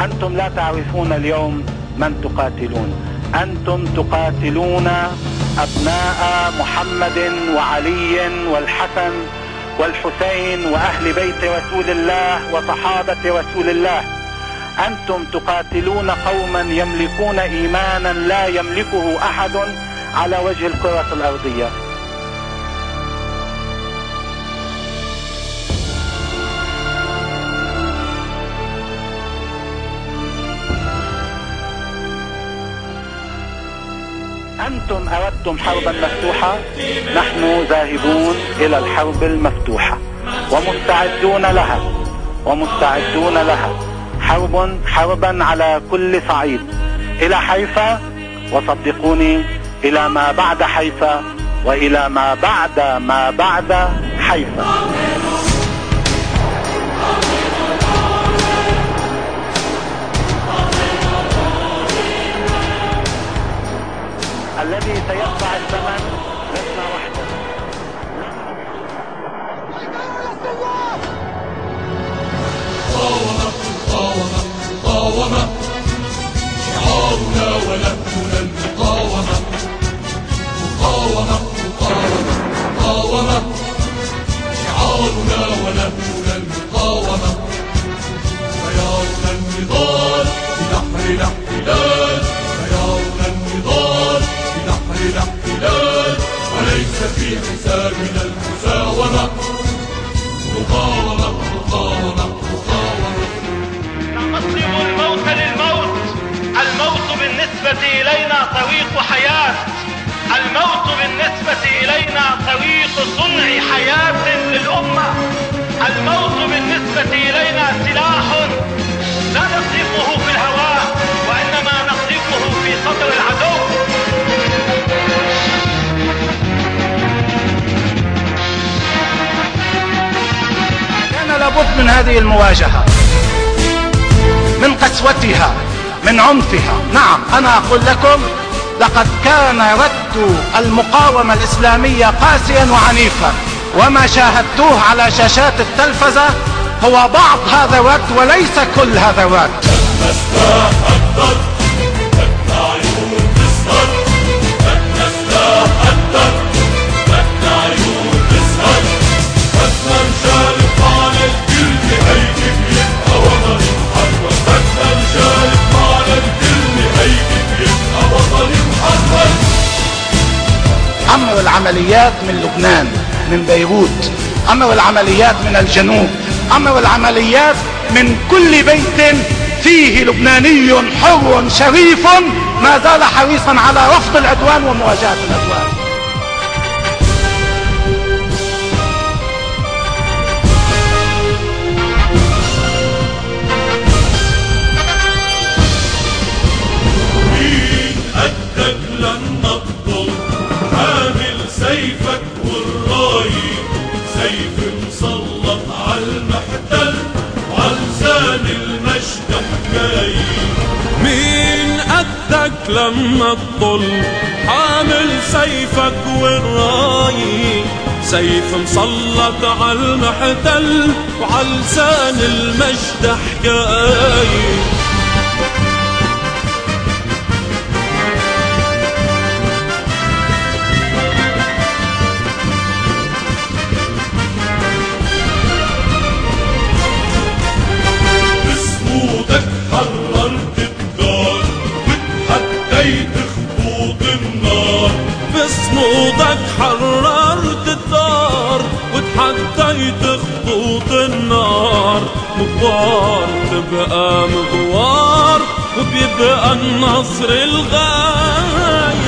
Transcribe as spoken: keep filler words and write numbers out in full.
أنتم لا تعرفون اليوم من تقاتلون. أنتم تقاتلون أبناء محمد وعلي والحسن والحسين وأهل بيت رسول الله وصحابة رسول الله. أنتم تقاتلون قوما يملكون إيمانا لا يملكه أحد على وجه الكرة الأرضية. أنتم أردتم حربا مفتوحة، نحن ذاهبون إلى الحرب المفتوحة ومستعدون لها ومستعدون لها حرب حربا على كل صعيد، إلى حيفا، وصدقوني إلى ما بعد حيفا، وإلى ما بعد ما بعد حيفا. الذي سيدفع الثمن لسنا وحده. مقاومة مقاومة مقاومة شعارنا ولهنا المقاومة. مقاومة مقاومة مقاومة شعارنا ولهنا المقاومة. خيارنا النضال في بحر الاحتلال، خيارنا النضال في بحر الاحتلال، وليس في حسابنا المساومة. مقاومة مقاومة مقاومة. نقسم الموت للموت، الموت بالنسبة إلينا طريق حياة، الموت بالنسبة إلينا طريق صنع حياة للأمة، الموت بالنسبة إلينا سلاح لا نقذفه في الهواء وإنما نقذفه في صدر العدو. كان لابد من هذه المواجهة، من قسوتها، من عنفها. نعم، أنا أقول لكم لقد كان رد المقاومة الإسلامية قاسيا وعنيفا، وما شاهدتوه على شاشات التلفزة هو بعض هذا الرد وليس كل هذا الرد. أمر العمليات من لبنان، من بيروت، أمر العمليات من الجنوب، أمر العمليات من كل بيت فيه لبناني حر شريف ما زال حريصا على رفض العدوان ومواجهة العدوان. سيفك والراي سيف مسلط على المحتل وعلى لسان المجد حكاي. مين قدك لما تطل حامل سيفك والراي سيف مسلط على المحتل وعلى لسان المجد حكاي. حررت الدار وتحديت خطوط النار. بصمودك حررت الدار وتحديت خطوط النار. مغوار تبقى مغوار وبيبقى النصر الغاية.